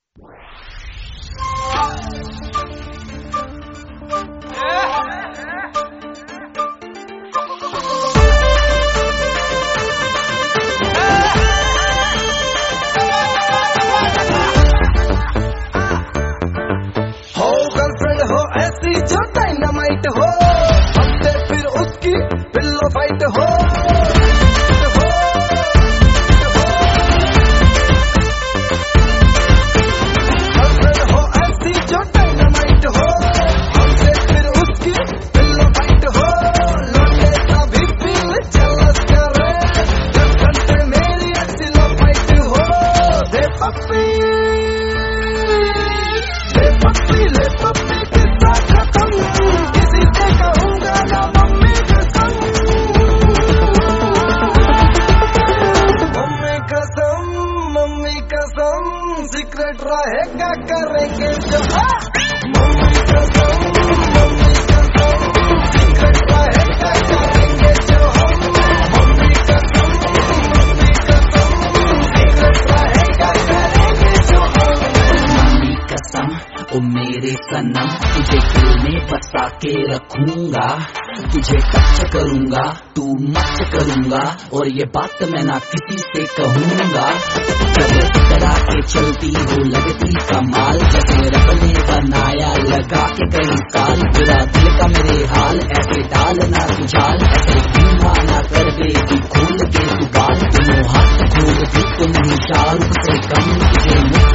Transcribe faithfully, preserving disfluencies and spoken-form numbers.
हो गर्लफ्रेंड हो ऐसी जो डायनामाइट हो, हमसे फिर उसकी पिल्लो फाइट हो। गर्लफ्रेंड हो ऐसी जो डायनामाइट हो, हमसे फिर उसकी पिल्लो फाइट हो। लौटे का भी दिल जलस करे, गर्लफ्रेंड से मेरी पिल्लो फाइट हो। दे पप्पी ले पप्पी ले पप्पी किस्सा खत्म, किसी से कहूंगा ना मम्मी कसम। मम्मी कसम मम्मी कसम, सीक्रेट रहेगा करेंगे जो। मम्मी कसम मम्मी कसम, सीक्रेट रहेगा करेंगे जो हम। मम्मी कसम मम्मी कसम, सीक्रेट रहेगा करेंगे जो हम। मम्मी कसम ओ मेरे सनम, तुझे दिल में बसा के रखूंगा, तुझे टच करूंगा तू मच करूंगा, और ये बात मैं ना किसी से कहूंगा। जब तरह के चलती हो लगती कमाल, जैसे रब ने बनाया लगा के कई साल। पूरा दिल का मेरे हाल ऐसे डाल ना तुझाल, ऐसे धीमा ना कर बेटी खोल के तू बाल। तुम हाथ खोल भी तो नहीं चाल से कम, तुझे